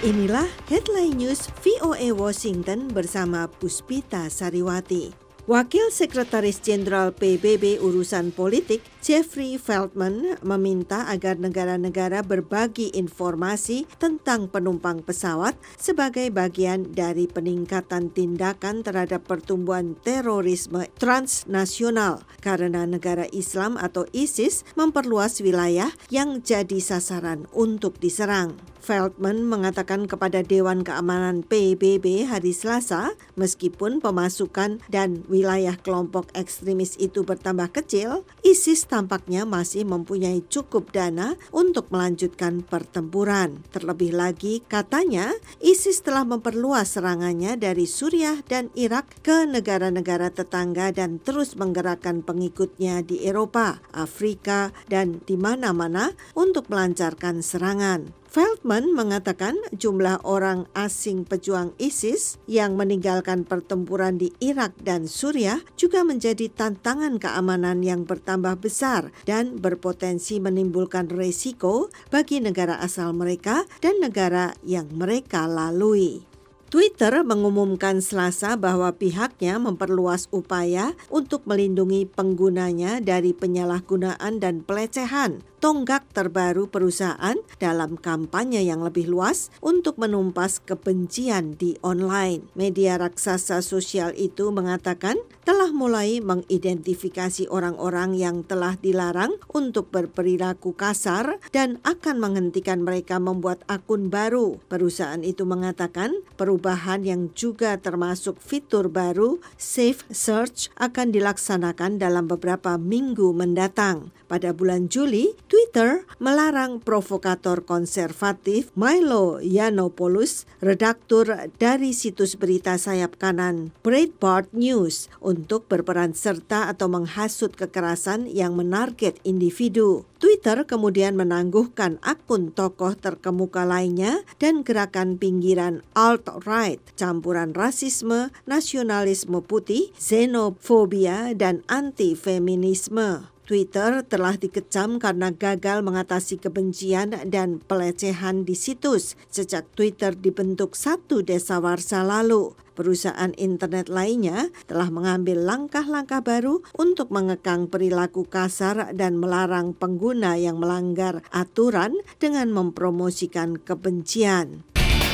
Inilah Headline News VOA Washington bersama Puspita Sariwati. Wakil Sekretaris Jenderal PBB Urusan Politik, Jeffrey Feltman, meminta agar negara-negara berbagi informasi tentang penumpang pesawat sebagai bagian dari peningkatan tindakan terhadap pertumbuhan terorisme transnasional karena negara Islam atau ISIS memperluas wilayah yang jadi sasaran untuk diserang. Feltman mengatakan kepada Dewan Keamanan PBB hari Selasa, meskipun pemasukan dan wilayah kelompok ekstremis itu bertambah kecil, ISIS tampaknya masih mempunyai cukup dana untuk melanjutkan pertempuran. Terlebih lagi, katanya ISIS telah memperluas serangannya dari Suriah dan Irak ke negara-negara tetangga dan terus menggerakkan pengikutnya di Eropa, Afrika, dan di mana-mana untuk melancarkan serangan. Feltman mengatakan jumlah orang asing pejuang ISIS yang meninggalkan pertempuran di Irak dan Suriah juga menjadi tantangan keamanan yang bertambah besar dan berpotensi menimbulkan resiko bagi negara asal mereka dan negara yang mereka lalui. Twitter mengumumkan Selasa bahwa pihaknya memperluas upaya untuk melindungi penggunanya dari penyalahgunaan dan pelecehan, tonggak terbaru perusahaan dalam kampanye yang lebih luas untuk menumpas kebencian di online. Media raksasa sosial itu mengatakan telah mulai mengidentifikasi orang-orang yang telah dilarang untuk berperilaku kasar dan akan menghentikan mereka membuat akun baru. Perusahaan itu mengatakan perubahan yang juga termasuk fitur baru Safe Search akan dilaksanakan dalam beberapa minggu mendatang. Pada bulan Juli, Twitter melarang provokator konservatif Milo Yiannopoulos, redaktur dari situs berita sayap kanan Breitbart News, untuk berperan serta atau menghasut kekerasan yang menarget individu. Twitter kemudian menangguhkan akun tokoh terkemuka lainnya dan gerakan pinggiran alt-right, campuran rasisme, nasionalisme putih, xenofobia, dan anti-feminisme. Twitter telah dikecam karena gagal mengatasi kebencian dan pelecehan di situs sejak Twitter dibentuk 1 Dasawarsa lalu. Perusahaan internet lainnya telah mengambil langkah-langkah baru untuk mengekang perilaku kasar dan melarang pengguna yang melanggar aturan dengan mempromosikan kebencian.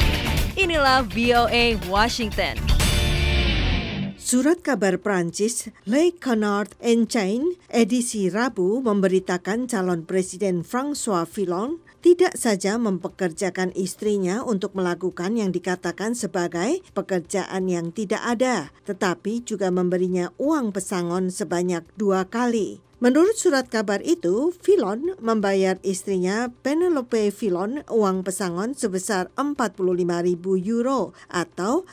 Inilah VOA Washington. Surat kabar Prancis Le Canard Enchaîné edisi Rabu memberitakan calon Presiden François Fillon tidak saja mempekerjakan istrinya untuk melakukan yang dikatakan sebagai pekerjaan yang tidak ada, tetapi juga memberinya uang pesangon sebanyak 2 kali. Menurut surat kabar itu, Fillon membayar istrinya Penelope Fillon uang pesangon sebesar 45.000 euro atau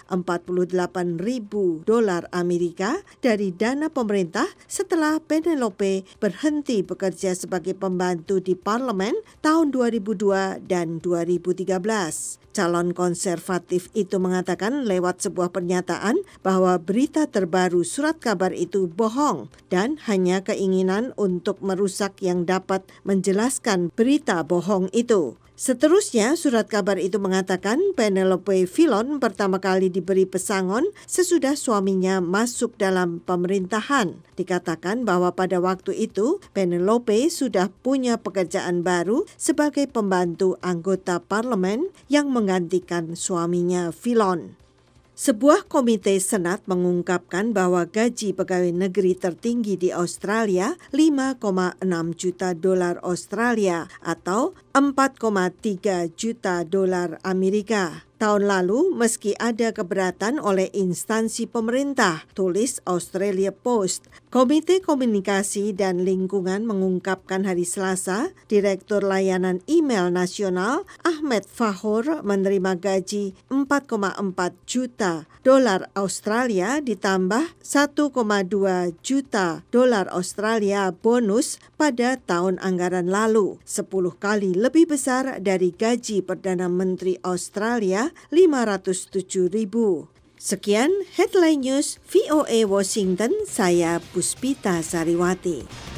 48.000 dolar Amerika dari dana pemerintah setelah Penelope berhenti bekerja sebagai pembantu di parlemen tahun 2002 dan 2013. Calon konservatif itu mengatakan lewat sebuah pernyataan bahwa berita terbaru surat kabar itu bohong dan hanya keinginan untuk merusak yang dapat menjelaskan berita bohong itu. Seterusnya, surat kabar itu mengatakan Penelope Fillon pertama kali diberi pesangon sesudah suaminya masuk dalam pemerintahan. Dikatakan bahwa pada waktu itu Penelope sudah punya pekerjaan baru sebagai pembantu anggota parlemen yang menggantikan suaminya Fillon. Sebuah komite Senat mengungkapkan bahwa gaji pegawai negeri tertinggi di Australia 5,6 juta dolar Australia atau 4,3 juta dolar Amerika. Tahun lalu, meski ada keberatan oleh instansi pemerintah, tulis Australia Post, Komite Komunikasi dan Lingkungan mengungkapkan hari Selasa, Direktur Layanan Email Nasional Ahmed Fahur menerima gaji 4,4 juta dolar Australia ditambah 1,2 juta dolar Australia bonus pada tahun anggaran lalu, 10 kali lebih besar dari gaji Perdana Menteri Australia 507.000. Sekian Headline News VOA Washington, saya Puspita Sariwati.